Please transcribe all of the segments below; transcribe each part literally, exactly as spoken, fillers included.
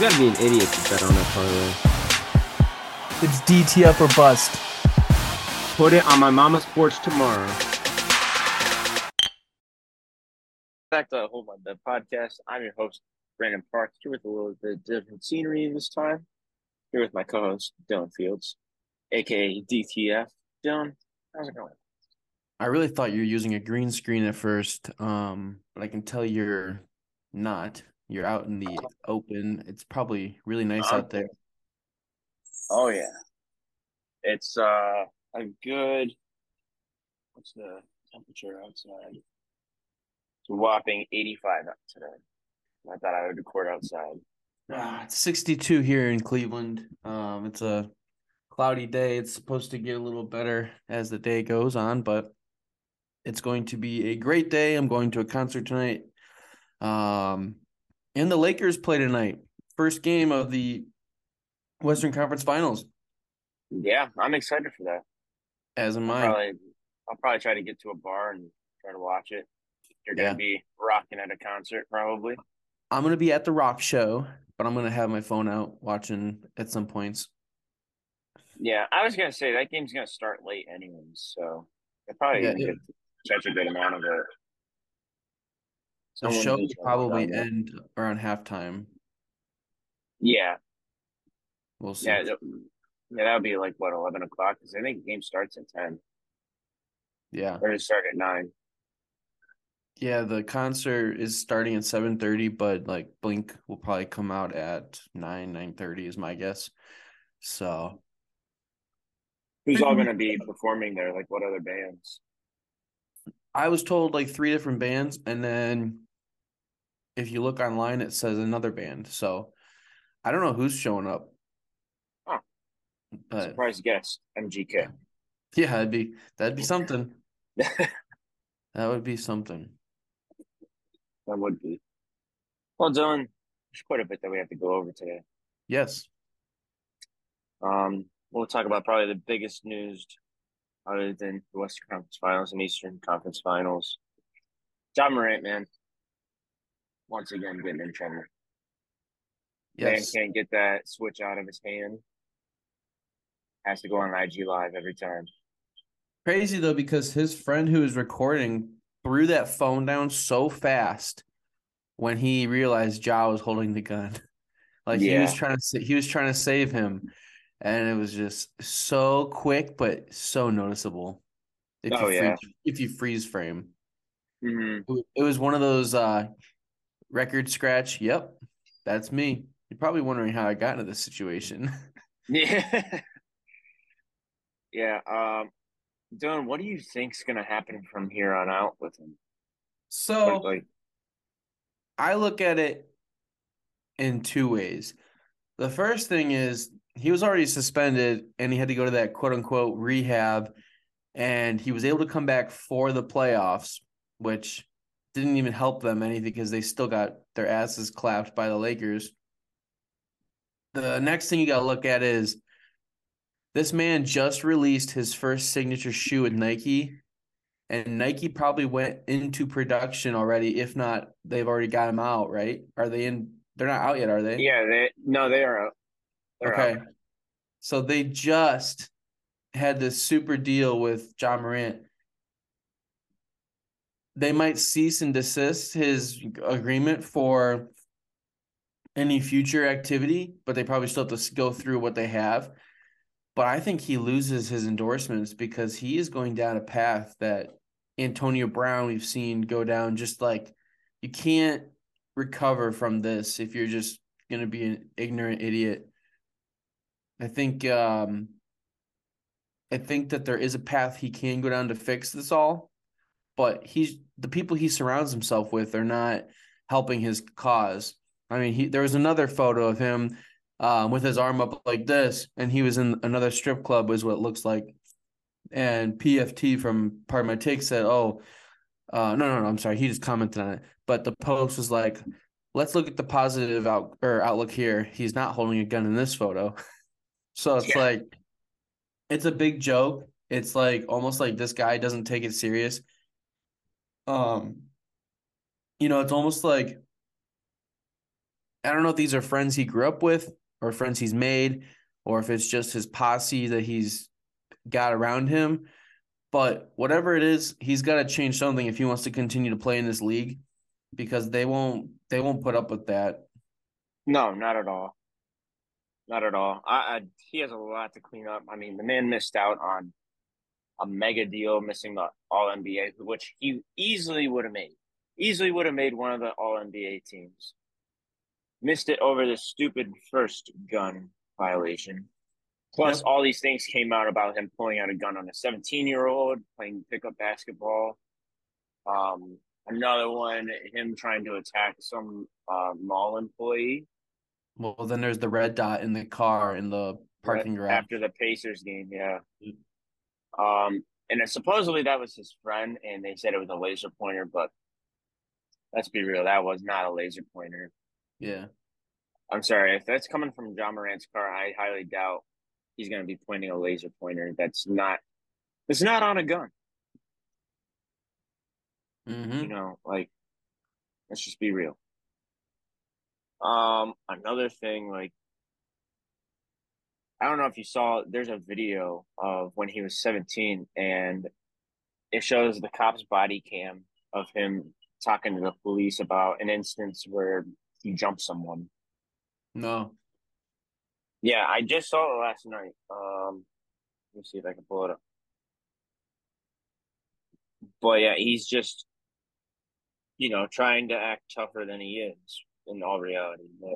gotta be an idiot to bet on that parlay. It's D T F or bust. Put it on my mama's porch tomorrow. Back to Hold On the podcast. I'm your host, Brandon Park, here with a little bit different scenery this time. Here with my co-host, Dylan Fields, aka D T F. Dylan, how's it going? I really thought you were using a green screen at first, um, but I can tell you're not. You're out in the open. It's probably really nice Um, out there. Oh yeah, it's uh a good. What's the temperature outside? It's a whopping eighty-five out today. I thought I would record outside. Ah, it's sixty-two here in Cleveland. Um, it's a cloudy day. It's supposed to get a little better as the day goes on, but it's going to be a great day. I'm going to a concert tonight. Um, and the Lakers play tonight. First game of the Western Conference Finals. Yeah, I'm excited for that. As am I'll I. probably, I'll probably try to get to a bar and try to watch it. You're Yeah. gonna be rocking at a concert, probably. I'm going to be at the rock show, but I'm going to have my phone out watching at some points. Yeah, I was gonna say that game's gonna start late anyways, so I probably Yeah, even it- get to catch a good amount of it. The Someone show who's will gonna probably run it. end around halftime. Yeah, We'll see. yeah, that- yeah. That would be like what eleven o'clock because I think the game starts at ten. Yeah. Or it start at nine. Yeah, the concert is starting at seven thirty, but like Blink will probably come out at nine, nine thirty is my guess. So Who's all gonna be performing there? Like what other bands? I was told like three different bands, and then if you look online, it says another band. So I don't know who's showing up. Huh. But Surprise guest, M G K. yeah, that'd be that'd be something. That would be something. That would be. Well, Dylan, there's quite a bit that we have to go over today. Yes. Um, we'll talk about probably the biggest news other than the Western Conference Finals and Eastern Conference Finals. Ja Morant, man, once again getting in trouble. Man Yes. can't get that switch out of his hand. Has to go on I G Live every time. Crazy though, because his friend who was recording threw that phone down so fast when he realized Ja was holding the gun. Like he was Yeah. trying to he was trying to save him, and it was just so quick but so noticeable. If Oh, you yeah. freeze, if you freeze frame, hmm it was- it was one of those uh, record scratch. Yep, that's me. You're probably wondering how I got into this situation. Yeah. yeah. Um, Dylan, what do you think's gonna happen from here on out with him? So Like, like I look at it in two ways. The first thing is he was already suspended and he had to go to that quote unquote rehab, and he was able to come back for the playoffs, which didn't even help them any because they still got their asses clapped by the Lakers. The next thing you got to look at is this man just released his first signature shoe with Nike, and Nike probably went into production already. If not, they've already got him out, right? Are they in? They're not out yet, are they? yeah, they no, they are out. They're Okay. out. So they just had this super deal with Ja Morant. They might cease and desist his agreement for any future activity, but they probably still have to go through what they have. But I think he loses his endorsements because he is going down a path that Antonio Brown we've seen go down. Just like you can't recover from this if you're just going to be an ignorant idiot. I think um, I think that there is a path he can go down to fix this all, but he's the people he surrounds himself with are not helping his cause. I mean, he there was another photo of him um, with his arm up like this, and he was in another strip club, is what it looks like. And P F T from Part of My Take said, "Oh, uh, no, no, no, I'm sorry." He just commented on it, but the post was like, "Let's look at the positive out or outlook here. He's not holding a gun in this photo." So it's Yeah. like, it's a big joke. It's like almost like this guy doesn't take it serious. Um, you know, it's almost like I don't know if these are friends he grew up with or friends he's made, or if it's just his posse that he's got around him. But whatever it is, he's got to change something if he wants to continue to play in this league, because they won't they won't put up with that. No, not at all. Not at all. I, I he has a lot to clean up. I mean, the man missed out on a mega deal, missing the All N B A, which he easily would have made. Easily would have made one of the All N B A teams. Missed it over this stupid first gun violation. Plus, Yep. all these things came out about him pulling out a gun on a seventeen-year-old playing pickup basketball. Um, another one, him trying to attack some uh, mall employee Well, then there's the red dot in the car in the right parking garage. after the Pacers game. Yeah. Um, and supposedly that was his friend, and they said it was a laser pointer, but let's be real, that was not a laser pointer. Yeah. I'm sorry, if that's coming from John Morant's car, I highly doubt he's going to be pointing a laser pointer. That's not, it's not on a gun. Mm-hmm. You know, like, let's just be real. Um, another thing, like, I don't know if you saw, there's a video of when he was seventeen, and it shows the cop's body cam of him talking to the police about an instance where he jumped someone. No. Yeah, I just saw it last night. Um, let me see if I can pull it up. But yeah, he's just, you know, trying to act tougher than he is in all reality. But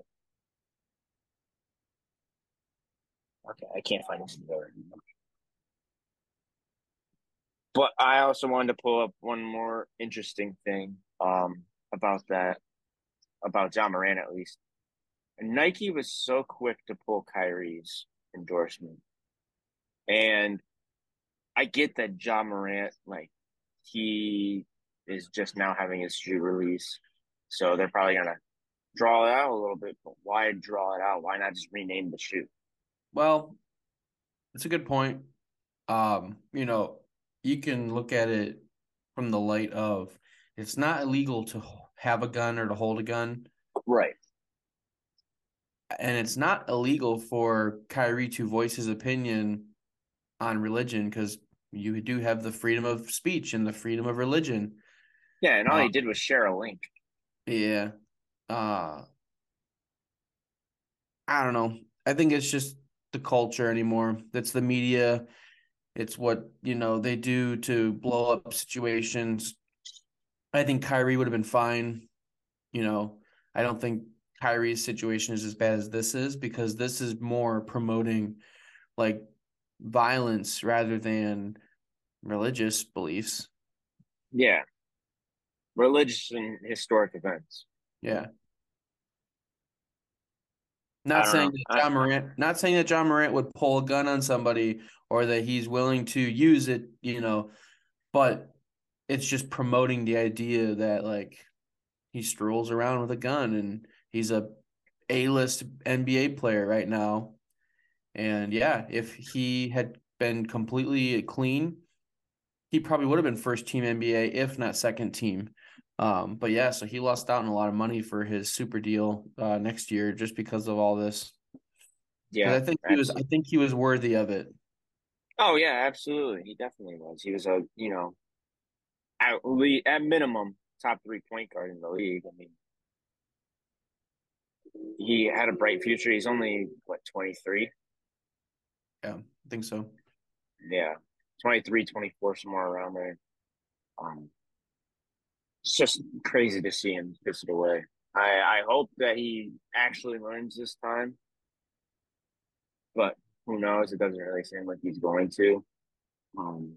okay, I can't find this video anymore. But I also wanted to pull up one more interesting thing um about that, about John Moran at least. And Nike was so quick to pull Kyrie's endorsement. And I get that John Morant, like, he is just now having his shoe release. So they're probably going to draw it out a little bit. But why draw it out? Why not just rename the shoe? Well, it's a good point. Um, you know, you can look at it from the light of it's not illegal to have a gun or to hold a gun. Right. And it's not illegal for Kyrie to voice his opinion on religion, because you do have the freedom of speech and the freedom of religion. Yeah, and all uh, he did was share a link. Yeah. Uh, I don't know. I think it's just the culture anymore. That's the media. It's what, you know, they do to blow up situations. I think Kyrie would have been fine. You know, I don't think Kyrie's situation is as bad as this is, because this is more promoting like violence rather than religious beliefs. Yeah. Religious and historic events. Yeah. I Not don't saying know. that I, John Morant, not saying that John Morant would pull a gun on somebody or that he's willing to use it, you know, but it's just promoting the idea that like he strolls around with a gun and he's a A-list N B A player right now. And yeah, if he had been completely clean, he probably would have been first team N B A, if not second team. Um, but yeah, so he lost out on a lot of money for his super deal uh, next year just because of all this. yeah. I think he was, I Absolutely. think he was worthy of it. Oh, yeah, absolutely. He definitely was. He was a, you know, at, le- at minimum, top three point guard in the league. I mean, he had a bright future. He's only, what, twenty-three? Yeah, I think so. Yeah, twenty-three, twenty-four, somewhere around there. Um, it's just crazy to see him piss it away. I, I hope that he actually learns this time, but who knows? It doesn't really seem like he's going to. Um,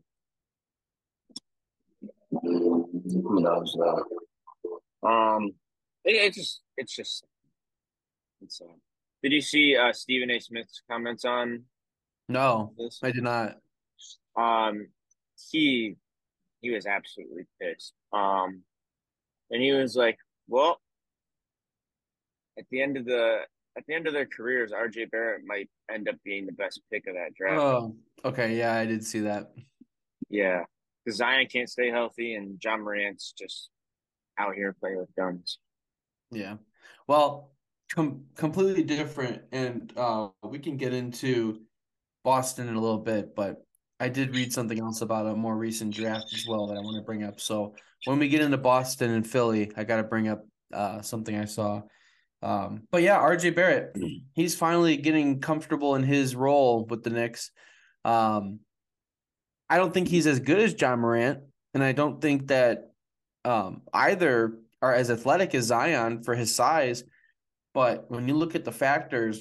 who knows though? Um, it, it's just it's just it's. Uh, did you see uh, Stephen A. Smith's comments on No, this? I did not. Um, he he was absolutely pissed. Um, and he was like, "Well, at the end of the at the end of their careers, R J. Barrett might end up being the best pick of that draft." Oh, okay. Yeah, I did see that. Yeah, because Zion can't stay healthy, and John Morant's just out here playing with guns. Yeah. Well, com- completely different, and uh, we can get into Boston in a little bit, but I did read something else about a more recent draft as well that I want to bring up. So when we get into Boston and Philly, I got to bring up uh, something I saw. Um, but yeah, R J Barrett, he's finally getting comfortable in his role with the Knicks. Um, I don't think he's as good as John Morant, and I don't think that um, either are as athletic as Zion for his size. But when you look at the factors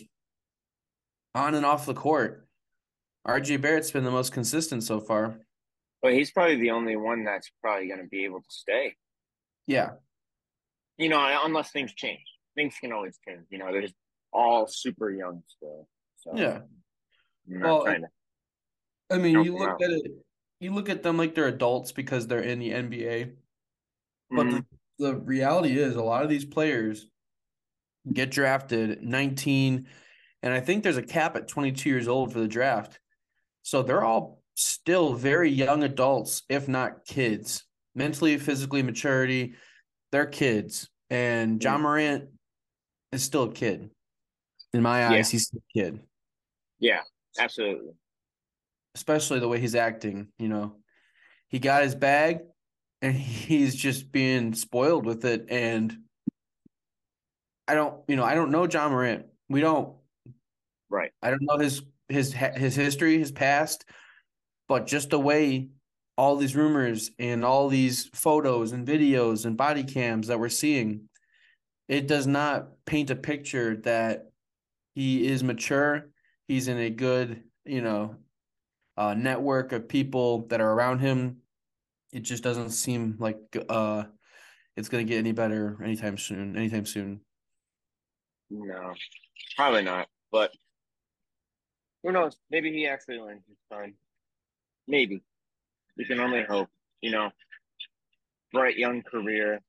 on and off the court, R J Barrett's been the most consistent so far. But he's probably the only one that's probably going to be able to stay. Yeah. You know, unless things change. Things can always change. You know, they're just all super young still. So Yeah. I'm not Well, trying to. I mean, help you them look out. at it, you look at them like they're adults because they're in the N B A. But Mhm. the, the reality is a lot of these players get drafted nineteen, and I think there's a cap at twenty-two years old for the draft. So they're all still very young adults, if not kids. Mentally, physically, maturity, they're kids. And John Morant is still a kid. In my Yeah. eyes, he's still a kid. Yeah, absolutely. Especially the way he's acting, you know. He got his bag and he's just being spoiled with it. And I don't, you know, I don't know John Morant. We don't. Right. I don't know his his his history, his past, but just the way all these rumors and all these photos and videos and body cams that we're seeing, it does not paint a picture that he is mature. He's in a good, you know, uh, network of people that are around him. It just doesn't seem like uh, it's going to get any better anytime soon. Anytime soon. No, probably not. But who knows? Maybe he actually learns his time. Maybe. You can only hope. You know, bright young career.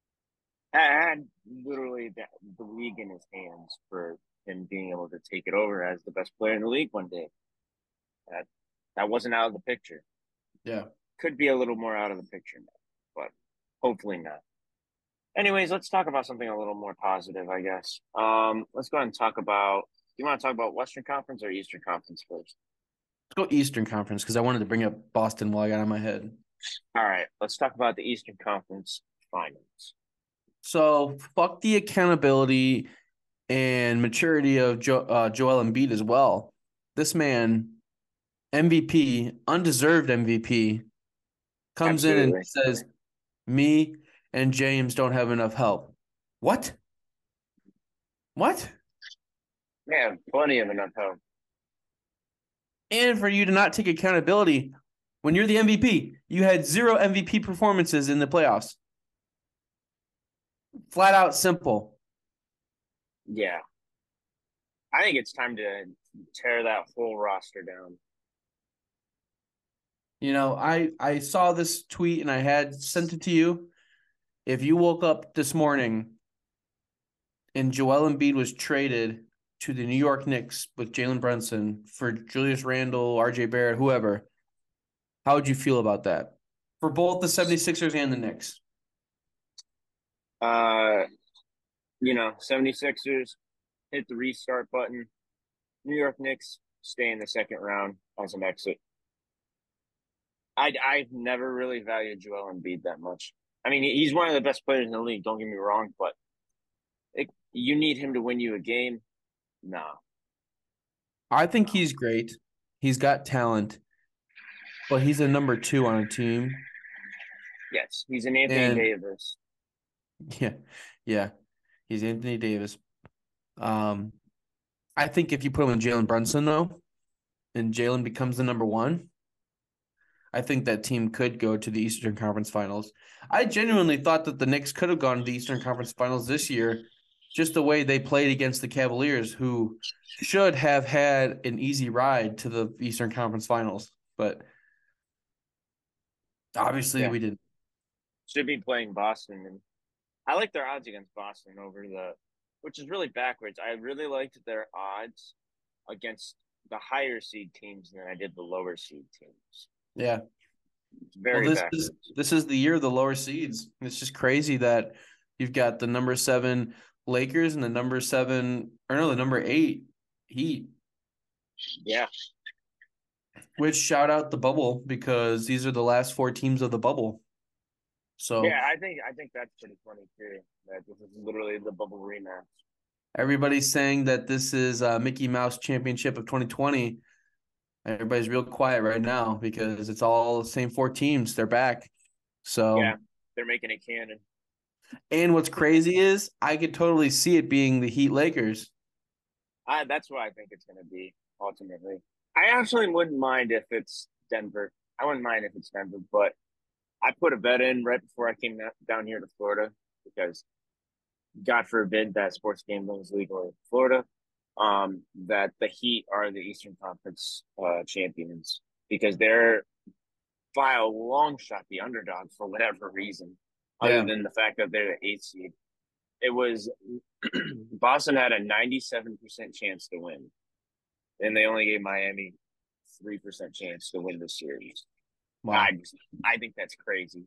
Had literally the, the league in his hands for him being able to take it over as the best player in the league one day. That that wasn't out of the picture. Yeah. Could be a little more out of the picture now, but hopefully not. Anyways, let's talk about something a little more positive, I guess. Um, let's go ahead and talk about. Do you want to talk about Western Conference or Eastern Conference first? Let's go Eastern Conference because I wanted to bring up Boston while I got it on my head. All right, let's talk about the Eastern Conference Finals. So fuck the accountability and maturity of jo- uh, Joel Embiid as well. This man, M V P, undeserved M V P, comes Absolutely. in and says, me and James don't have enough help. What? What? Man, plenty of enough help. And for you to not take accountability when you're the M V P, you had zero M V P performances in the playoffs. Flat out simple. Yeah. I think it's time to tear that whole roster down. You know, I I saw this tweet and I had sent it to you. If you woke up this morning and Joel Embiid was traded to the New York Knicks with Jalen Brunson for Julius Randle, R J Barrett, whoever, how would you feel about that? For both the 76ers and the Knicks. Uh, you know, 76ers hit the restart button. New York Knicks stay in the second round as an exit. I I've never really valued Joel Embiid that much. I mean, he's one of the best players in the league. Don't get me wrong, but it, you need him to win you a game. No, I think he's great. He's got talent, but he's a number two on a team. yes, he's an Anthony And Davis. yeah, yeah, he's Anthony Davis. Um, I think if you put him in Jalen Brunson though, and Jalen becomes the number one, I think that team could go to the Eastern Conference Finals. I genuinely thought that the Knicks could have gone to the Eastern Conference Finals this year, just the way they played against the Cavaliers, who should have had an easy ride to the Eastern Conference Finals, but obviously Yeah. we didn't. Should be playing Boston, and I like their odds against Boston over the, which is really backwards. I really liked their odds against the higher seed teams than I did the lower seed teams. Yeah. It's very well, this backwards. is this is the year of the lower seeds. It's just crazy that you've got the number seven Lakers and the number seven, or no, the number eight Heat. Yeah. Which shout out the bubble because these are the last four teams of the bubble. So yeah, I think I think that's pretty funny too. That this is literally the bubble rematch. everybody's saying that this is a Mickey Mouse Championship of twenty twenty. Everybody's real quiet right now because it's all the same four teams. They're back. So yeah, they're making it canon. And what's crazy is I could totally see it being the Heat Lakers. I, that's what I think it's going to be ultimately. I actually wouldn't mind if it's Denver. I wouldn't mind if it's Denver, but I put a bet in right before I came down here to Florida because God forbid that sports gambling is legal in Florida, um, that the Heat are the Eastern Conference uh, champions because they're by a long shot the underdog for whatever reason, other Yeah. than the fact that they're the eighth seed. It was Boston had a ninety-seven percent chance to win, and they only gave Miami three percent chance to win the series. Wow. I just, I think that's crazy.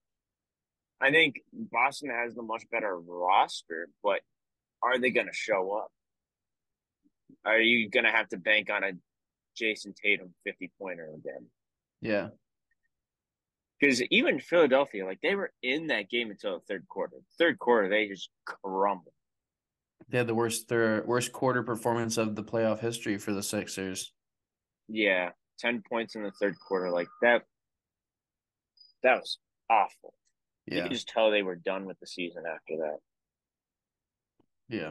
I think Boston has the much better roster, but are they going to show up? Are you going to have to bank on a Jason Tatum fifty-pointer again? Yeah. Because even Philadelphia, like they were in that game until the third quarter. Third quarter, they just crumbled. They had the worst their worst quarter performance of the playoff history for the Sixers. Yeah, ten points in the third quarter, like that. That was awful. You Yeah. could just tell they were done with the season after that. Yeah.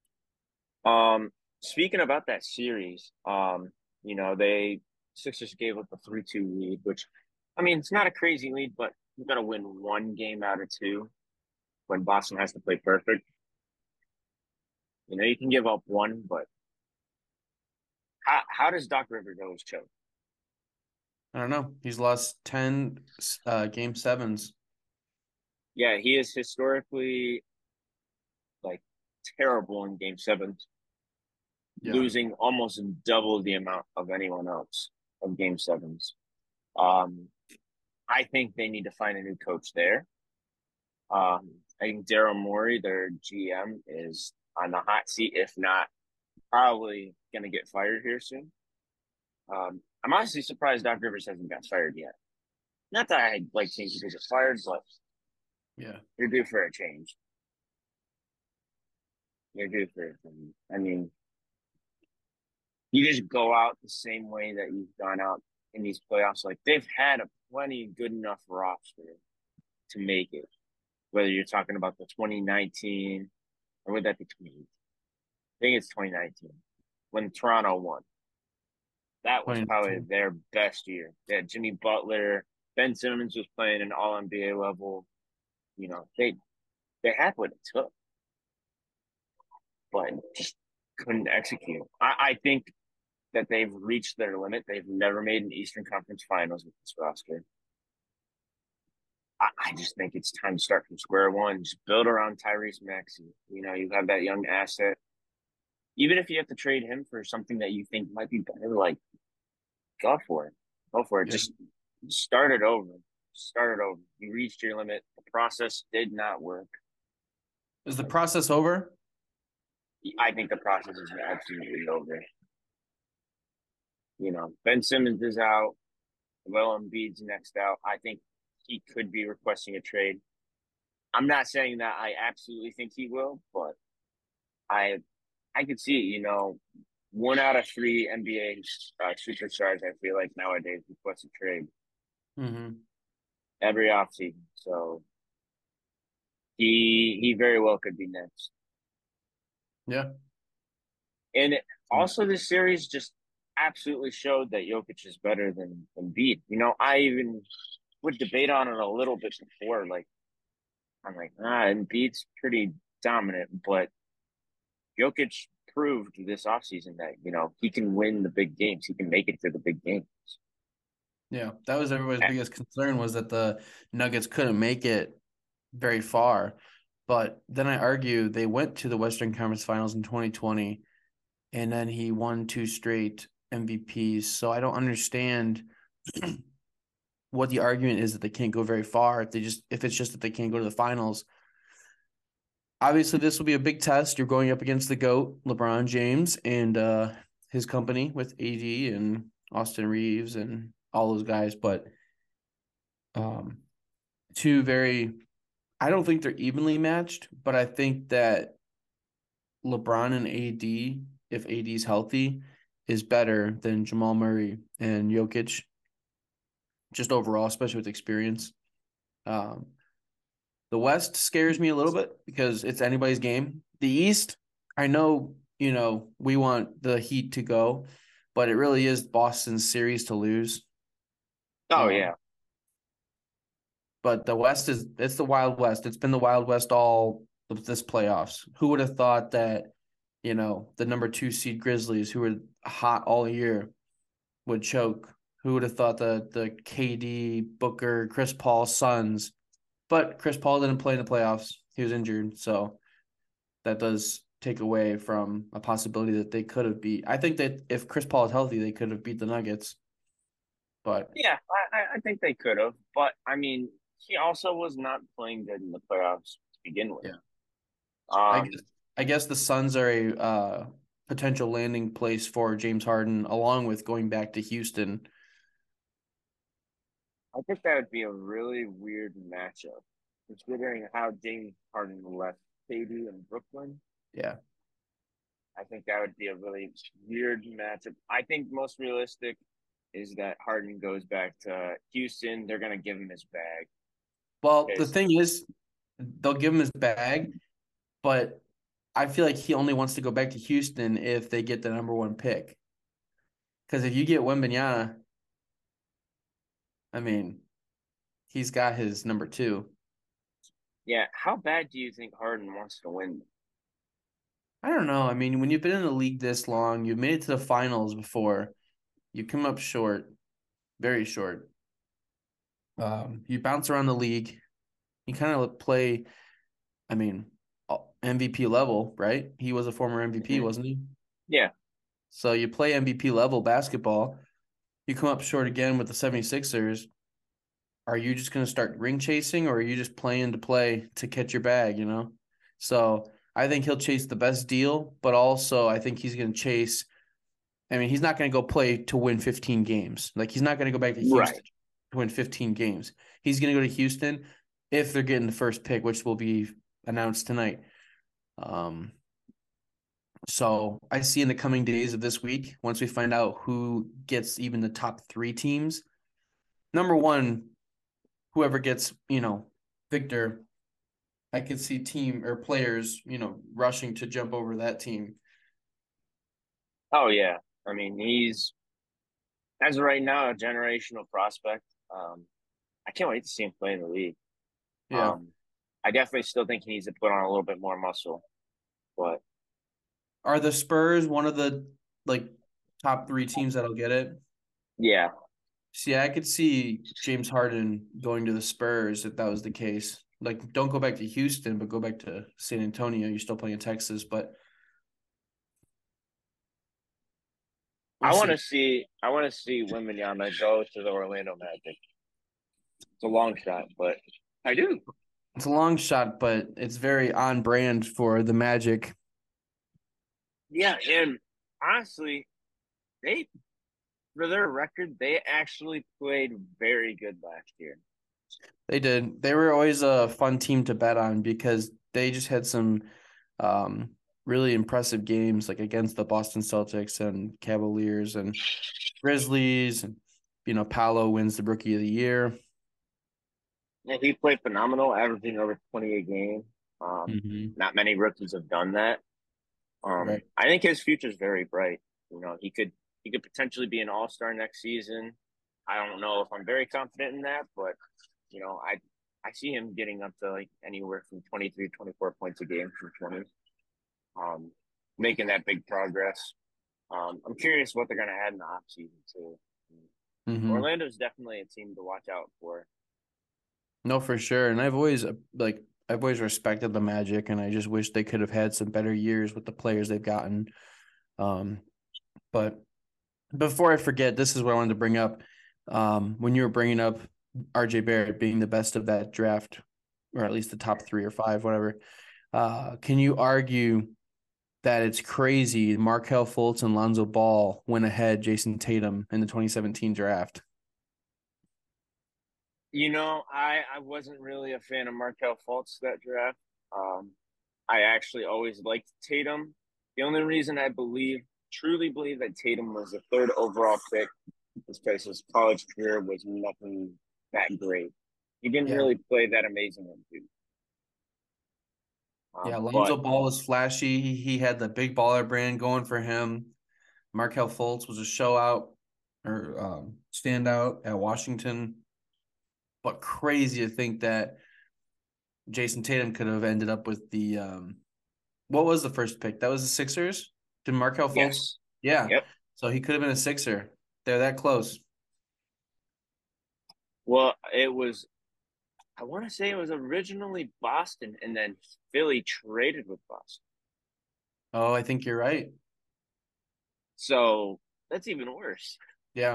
Um, speaking about that series, um, you know, they Sixers gave up a three two lead, which I mean, it's not a crazy lead, but you got to win one game out of two when Boston has to play perfect. You know, you can give up one, but how how does Doc Rivers always choke? I don't know. He's lost ten uh, game sevens. Yeah, he is historically like terrible in game sevens, Yeah. losing almost double the amount of anyone else of game sevens. Um, I think they need to find a new coach there. Um, I think Daryl Morey, their G M, is on the hot seat, if not probably going to get fired here soon. Um, I'm honestly surprised Doc Rivers hasn't got fired yet. Not that I like seeing people get fired, but Yeah. you're due for a change. You're due for a change. I mean, you just go out the same way that you've gone out in these playoffs. Like they've had a plenty good enough roster to make it. Whether you're talking about the twenty nineteen or would that be twenty eighteen? I think it's twenty nineteen when Toronto won. That was probably their best year. They had Jimmy Butler, Ben Simmons was playing an all N B A level. You know, they they had what it took, but just couldn't execute. I, I think that they've reached their limit. They've never made an Eastern Conference Finals with this roster. I, I just think it's time to start from square one. Just build around Tyrese Maxey. You know, you have that young asset. Even if you have to trade him for something that you think might be better, like go for it. Go for it. Yeah. Just start it over. Start it over. You reached your limit. The process did not work. Is the process over? I think the process is absolutely over. You know, Ben Simmons is out. Joel Embiid's next out. I think he could be requesting a trade. I'm not saying that I absolutely think he will, but I I could see it, you know, one out of three N B A uh, superstars, I feel like nowadays request a trade Mm-hmm. every offseason. So he he very well could be next. Yeah. And also this series just absolutely showed that Jokic is better than Embiid. You know, I even would debate on it a little bit before. Like, I'm like, ah, Embiid's pretty dominant, but Jokic proved this offseason that, you know, he can win the big games. He can make it to the big games. Yeah. That was everybody's biggest concern was that the Nuggets couldn't make it very far. But then I argue they went to the Western Conference Finals in twenty twenty, and then he won two straight M V Ps. So I don't understand what the argument is that they can't go very far if they just if it's just that they can't go to the finals. obviously this will be a big test. You're going up against the GOAT, LeBron James, and uh, his company with A D and Austin Reeves and all those guys. But um, two very, I don't think they're evenly matched, but I think that LeBron and A D, if A D's healthy, is better than Jamal Murray and Jokic, just overall, especially with experience. Um, the West scares me a little bit because it's anybody's game. The East, I know, you know, we want the Heat to go, but it really is Boston's series to lose. Oh, Um, yeah. But the West is it's the Wild West. It's been the Wild West all of this playoffs. Who would have thought that, you know, the number two seed Grizzlies, who were hot all year, would choke? Who would have thought that the K D, Booker, Chris Paul Suns? But Chris Paul didn't play in the playoffs. He was injured, so that does take away from a possibility that they could have beat. I think that if Chris Paul is healthy, they could have beat the Nuggets. But Yeah, I, I think they could have. But, I mean, he also was not playing good in the playoffs to begin with. Yeah. Um, I guess, I guess the Suns are a uh, potential landing place for James Harden, along with going back to Houston. I think that would be a really weird matchup, considering how James Harden left K D in Brooklyn. Yeah. I think that would be a really weird matchup. I think most realistic is that Harden goes back to Houston. They're going to give him his bag. Well, the Because- thing is, they'll give him his bag, but I feel like he only wants to go back to Houston if they get the number one pick. Because if you get Wembanyama, I mean, he's got his number two. Yeah, how bad do you think Harden wants to win? I don't know. I mean, when you've been in the league this long, you've made it to the finals before, you come up short, very short. Um, you bounce around the league. You kind of play, I mean, M V P level, right? He was a former M V P, Mhm. wasn't he? Yeah. So you play M V P level basketball. You come up short again with the 76ers. Are you just going to start ring chasing, or are you just playing to play to catch your bag, you know? So I think he'll chase the best deal, but also I think he's going to chase – I mean, he's not going to go play to win fifteen games. Like, he's not going to go back to Houston Right. to win fifteen games. He's going to go to Houston if they're getting the first pick, which will be announced tonight. Um, so I see in the coming days of this week, once we find out who gets even the top three teams, number one, whoever gets, you know, Victor, I could see team or players, you know, rushing to jump over that team. Oh, yeah. I mean, he's, as of right now, a generational prospect. Um, I can't wait to see him play in the league. Yeah. Um, I definitely still think he needs to put on a little bit more muscle. But Are the Spurs one of the, like, top three teams that'll get it? yeah, See, I could see James Harden going to the Spurs if that was the case. Like, don't go back to Houston, but go back to San Antonio. You're still playing Texas, but we'll I want to see. see. I want to see Wembanyama go to the Orlando Magic. It's a long shot, but I do. It's a long shot, but it's very on brand for the Magic. Yeah, and honestly, they, for their record, they actually played very good last year. They did. They were always a fun team to bet on because they just had some um, really impressive games, like against the Boston Celtics and Cavaliers and Grizzlies. And, you know, Paolo wins the Rookie of the Year. Yeah, he played phenomenal, averaging over twenty a game. Um, Mm-hmm. Not many rookies have done that. Um, Right. I think his future is very bright. You know, he could he could potentially be an all star next season. I don't know if I'm very confident in that, but you know, I I see him getting up to like anywhere from twenty-three, twenty-four points a game from twenty. Um, making that big progress. Um, I'm curious what they're going to add in the offseason too. Mm-hmm. Orlando's definitely a team to watch out for. No, for sure. And I've always uh, like I've always respected the Magic, and I just wish they could have had some better years with the players they've gotten. Um, but before I forget, this is what I wanted to bring up. Um, when you were bringing up R J Barrett being the best of that draft, or at least the top three or five, whatever. Uh, can you argue that it's crazy Markelle Fultz and Lonzo Ball went ahead Jason Tatum in the twenty seventeen draft? You know, I, I wasn't really a fan of Markelle Fultz that draft. Um, I actually always liked Tatum. The only reason I believe, truly believe that Tatum was the third overall pick is because his college career was nothing that great. He didn't Yeah. really play that amazing on dude. Um, Yeah, Lonzo but Ball was flashy. He, he had the big baller brand going for him. Markelle Fultz was a show out or um, standout at Washington. But crazy to think that Jason Tatum could have ended up with the um, what was the first pick? That was the Sixers. Did Markelle Fultz? yes, Yeah. yep. So he could have been a Sixer. They're that close. Well, it was, I want to say it was originally Boston, and then Philly traded with Boston. Oh, I think you're right. So that's even worse. Yeah.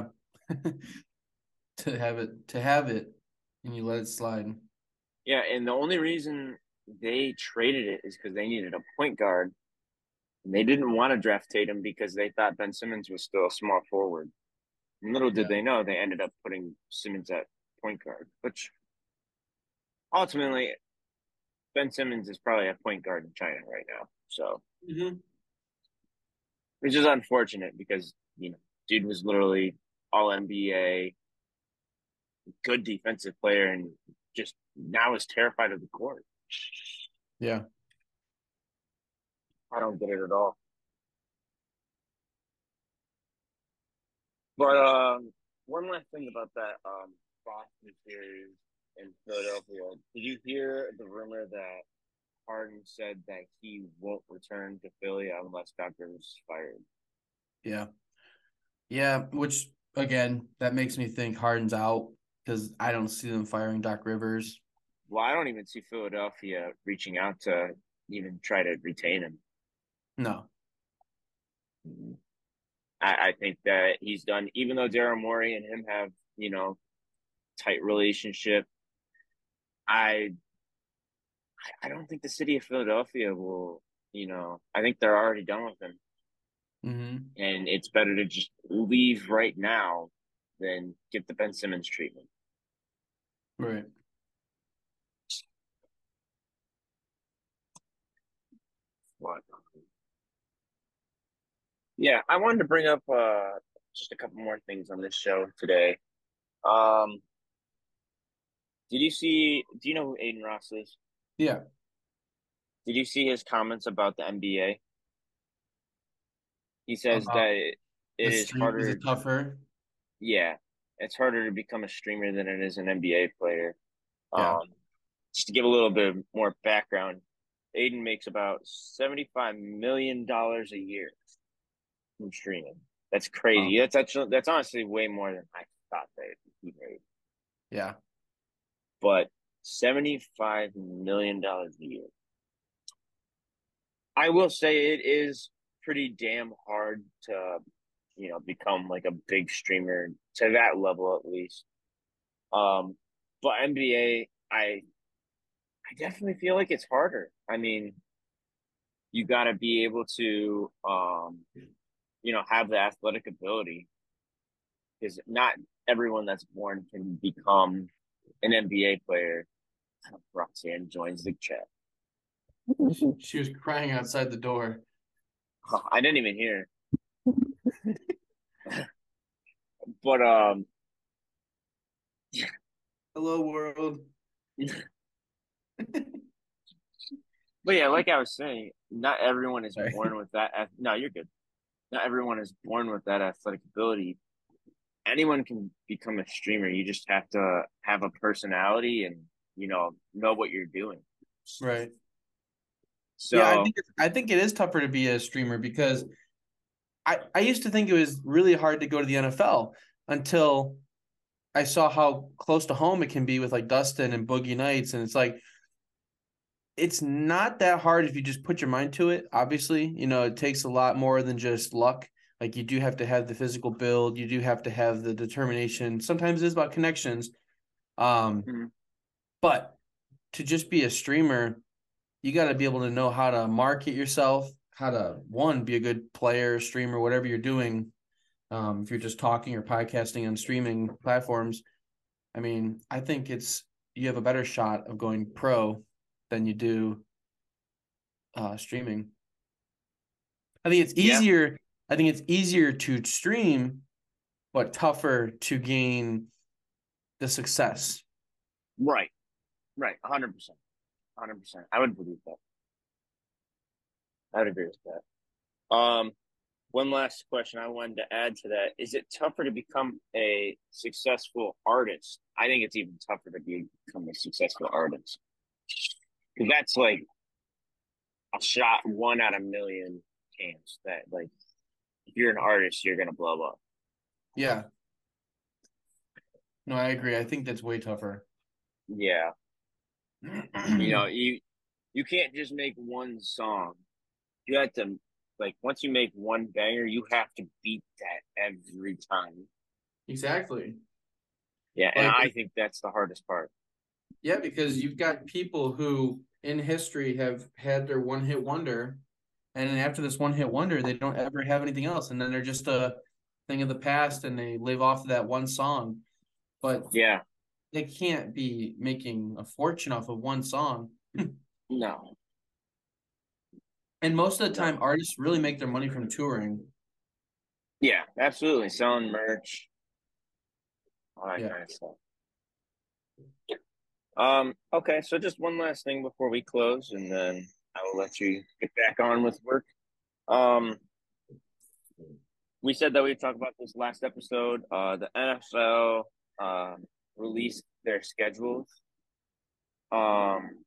to have it to have it and you let it slide. Yeah, and the only reason they traded it is because they needed a point guard. And they didn't want to draft Tatum because they thought Ben Simmons was still a small forward. And little did Yeah. they know they ended up putting Simmons at point guard, which ultimately Ben Simmons is probably a point guard in China right now. So, Mm-hmm. which is unfortunate because, you know, dude was literally all N B A, good defensive player, and just now is terrified of the court. Yeah. I don't get it at all. But um, one last thing about that um, Boston series in Philadelphia. Did you hear the rumor that Harden said that he won't return to Philly unless Doc Rivers is fired? Yeah. Yeah, which again, that makes me think Harden's out because I don't see them firing Doc Rivers. Well, I don't even see Philadelphia reaching out to even try to retain him. No. I, I think that he's done, even though Daryl Morey and him have, you know, tight relationship. I I don't think the city of Philadelphia will, you know, I think they're already done with him. Mm-hmm. And it's better to just leave right now than get the Ben Simmons treatment. Right. What? Yeah, I wanted to bring up uh, just a couple more things on this show today. Um, did you see? Do you know who Aiden Ross is? Yeah. Did you see his comments about the N B A? He says About that it, it the is stream is harder. it tougher? Yeah, it's harder to become a streamer than it is an N B A player. Yeah. Um, just to give a little bit more background, Aiden makes about seventy-five million dollars a year from streaming. That's Wow. crazy. That's actually that's honestly way more than I thought that he made. Yeah. But seventy-five million dollars a year. I will say it is pretty damn hard to, you know, become like a big streamer to that level at least. Um, but N B A, I I definitely feel like it's harder. I mean, you got to be able to, um, you know, have the athletic ability because not everyone that's born can become an N B A player. Roxanne joins the chat. She was crying outside the door. Oh, I didn't even hear. But um, Hello, world. but yeah, like I was saying, not everyone is Sorry. born with that. ath- No, you're good. Not everyone is born with that athletic ability. Anyone can become a streamer. You just have to have a personality and, you know, know what you're doing. Right. So Yeah, I think it's, I think it is tougher to be a streamer because I, I used to think it was really hard to go to the N F L until I saw how close to home it can be with like Dustin and Boogie Nights. And it's like, it's not that hard if you just put your mind to it. Obviously, you know, it takes a lot more than just luck. Like you do have to have the physical build. You do have to have the determination. Sometimes it's about connections. Um, Mhm. but to just be a streamer, you got to be able to know how to market yourself, how to, one, be a good player, streamer, whatever you're doing. Um, if you're just talking or podcasting on streaming platforms, I mean, I think it's you have a better shot of going pro than you do uh, streaming. I think it's Yeah. easier. I think it's easier to stream, but tougher to gain the success. Right. Right. one hundred percent. one hundred percent. I would believe that. I would agree with that. Um, one last question I wanted to add to that. Is it tougher to become a successful artist? I think it's even tougher to be, become a successful artist. Because that's like a shot one out of a million chance that, like, if you're an artist, you're going to blow up. Yeah. No, I agree. I think that's way tougher. Yeah. You know, you you can't just make one song. You have to, like, once you make one banger, you have to beat that every time. Exactly. Yeah, and Like, I think that's the hardest part. yeah, because you've got people who in history have had their one hit wonder, and then after this one hit wonder, they don't ever have anything else, and then they're just a thing of the past, and they live off of that one song. But Yeah, they can't be making a fortune off of one song. no, And most of the no. time, artists really make their money from touring. Yeah, absolutely. Selling merch, all that Yeah. kind of stuff. Um, okay, so just one last thing before we close, and then I will let you get back on with work. Um, we said that we'd talk about this last episode. Uh, the N F L uh, released their schedules. Um,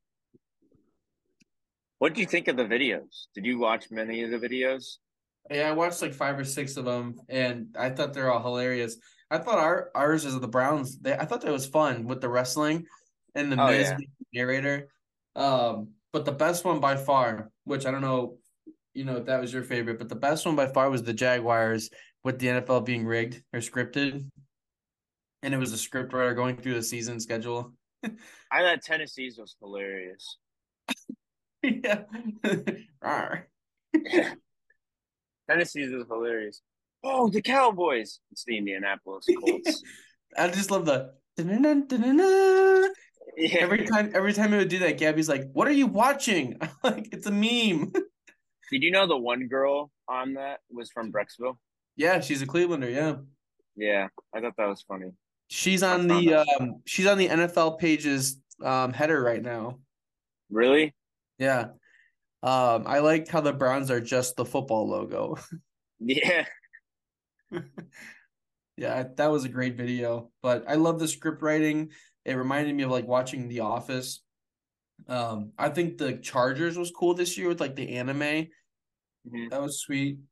what did you think of the videos? Did you watch many of the videos? Yeah, I watched like five or six of them, and I thought they're all hilarious. I thought our ours is the Browns. They, I thought that was fun with the wrestling and the Oh, Miz yeah. being the narrator. Um, but the best one by far, which I don't know, you know, if that was your favorite, but the best one by far was the Jaguars with the N F L being rigged or scripted, and it was a script writer going through the season schedule. I thought Tennessee's was hilarious. Yeah. Rawr. Tennessee's was hilarious. Oh, the Cowboys. It's the Indianapolis Colts. I just love the dun-dun-dun, dun-dun-dun. Yeah. Every time, every time it would do that, Gabby's like, "What are you watching?" I'm like, it's a meme. Did you know the one girl on that was from Brecksville? Yeah, she's a Clevelander. Yeah, Yeah, I thought that was funny. she's I on found the that. um, she's on the N F L page's um header right now. Really? Yeah, um, I like how the Browns are just the football logo. Yeah. Yeah, that was a great video. But I love the script writing. It reminded me of like watching The Office. Um, I think the Chargers was cool this year with like the anime. hmm That was sweet.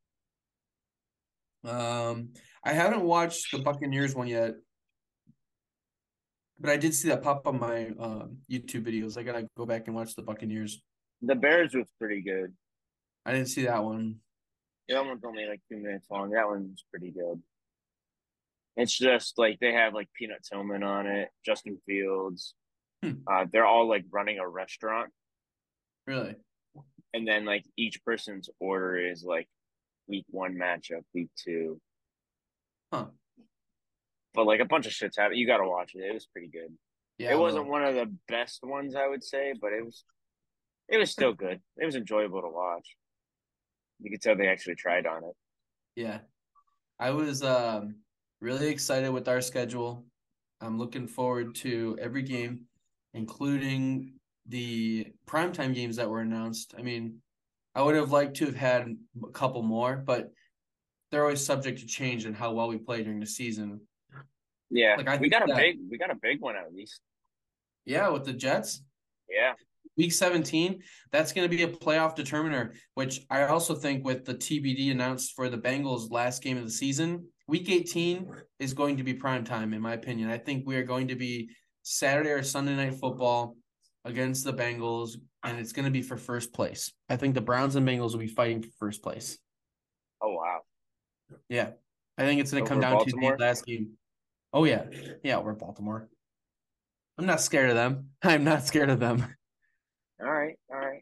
Um, I haven't watched the Buccaneers one yet, but I did see that pop on my um, YouTube videos. I gotta go back and watch the Buccaneers. The Bears was pretty good. I didn't see that one. That one's only like two minutes long. That one's pretty good. It's just like they have like Peanut Tillman on it, Justin Fields. Hmm. Uh, they're all like running a restaurant, Really? and then like each person's order is like week one matchup, week two. Huh. But like a bunch of shit's happened. You got to watch it. It was pretty good. Yeah. It I wasn't will. one of the best ones, I would say, but it was it was still good. It was enjoyable to watch. You could tell they actually tried on it. Yeah. I was um really excited with our schedule. I'm looking forward to every game, including the primetime games that were announced. I mean, I would have liked to have had a couple more, but they're always subject to change in how well we play during the season. Yeah, Like I we think got a that, big we got a big one at least. yeah, with the Jets, Yeah, week seventeen, that's going to be a playoff determiner, which I also think with the T B D announced for the Bengals last game of the season, week eighteen is going to be prime time, in my opinion. I think we are going to be Saturday or Sunday night football against the Bengals, and it's going to be for first place. I think the Browns and Bengals will be fighting for first place. Oh wow. Yeah. I think it's going to come Over down Baltimore? to the last game. Oh, yeah. Yeah, we're Baltimore. I'm not scared of them. I'm not scared of them. All right, all right.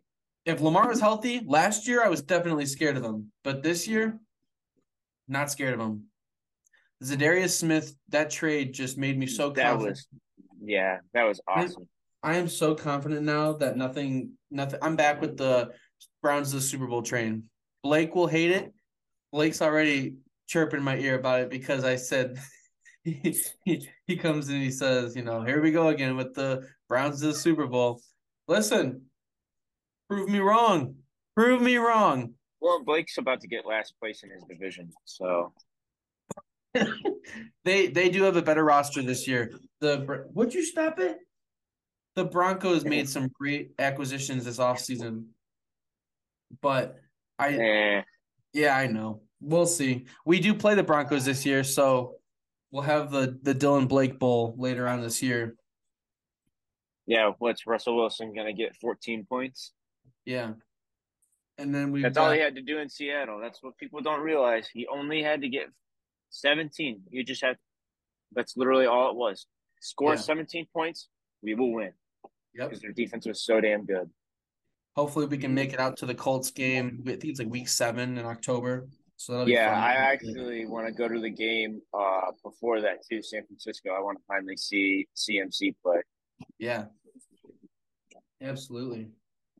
if Lamar was healthy, last year I was definitely scared of him. But this year, not scared of him. Zadarius Smith, that trade just made me so That confident. was, yeah, that was awesome. I am so confident now that nothing, nothing. I'm back with the Browns to the Super Bowl train. Blake will hate it. Blake's already chirping in my ear about it because I said he, he, he comes and he says, you know, here we go again with the Browns to the Super Bowl. Listen, prove me wrong. Prove me wrong. Well, Blake's about to get last place in his division, so they they do have a better roster this year. The would you stop it? The Broncos made some great acquisitions this offseason. But I eh. yeah, I know. We'll see. We do play the Broncos this year, so we'll have the the Dylan Blake Bowl later on this year. Yeah, what's Russell Wilson gonna get? fourteen points. Yeah, and then we. That's got, all he had to do in Seattle. That's what people don't realize. He only had to get seventeen. You just had. That's literally all it was. Score Yeah. seventeen points, we will win. Yep. Because their defense was so damn good. Hopefully, we can make it out to the Colts game. I think it's like week seven in October. So that'll be Yeah, fun. I actually want to go to the game uh, before that too. San Francisco. I want to finally see C M C play. Yeah, absolutely.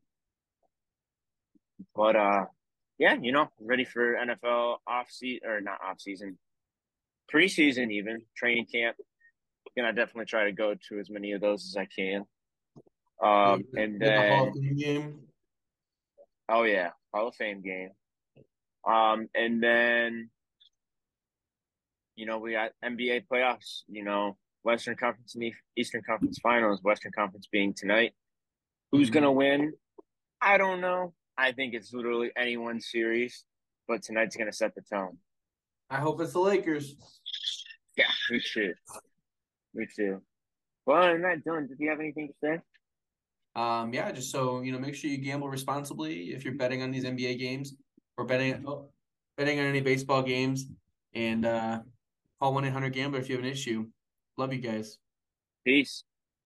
But uh, yeah, you know, ready for N F L off season or not off season, preseason even training camp. Gonna definitely try to go to as many of those as I can. Um, and the Hall then of Fame game. oh yeah, Hall of Fame game. Um, and then you know we got N B A playoffs. You know, Western Conference and Eastern Conference Finals. Western Conference being tonight. Who's Mhm. gonna win? I don't know. I think it's literally anyone's series, but tonight's gonna set the tone. I hope it's the Lakers. Yeah, me too. Me too. Well, other than that, Dylan, did you have anything to say? Um, yeah, just so you know, make sure you gamble responsibly if you're betting on these N B A games or betting oh, betting on any baseball games. And uh, call one eight hundred gambler if you have an issue. Love you guys. Peace.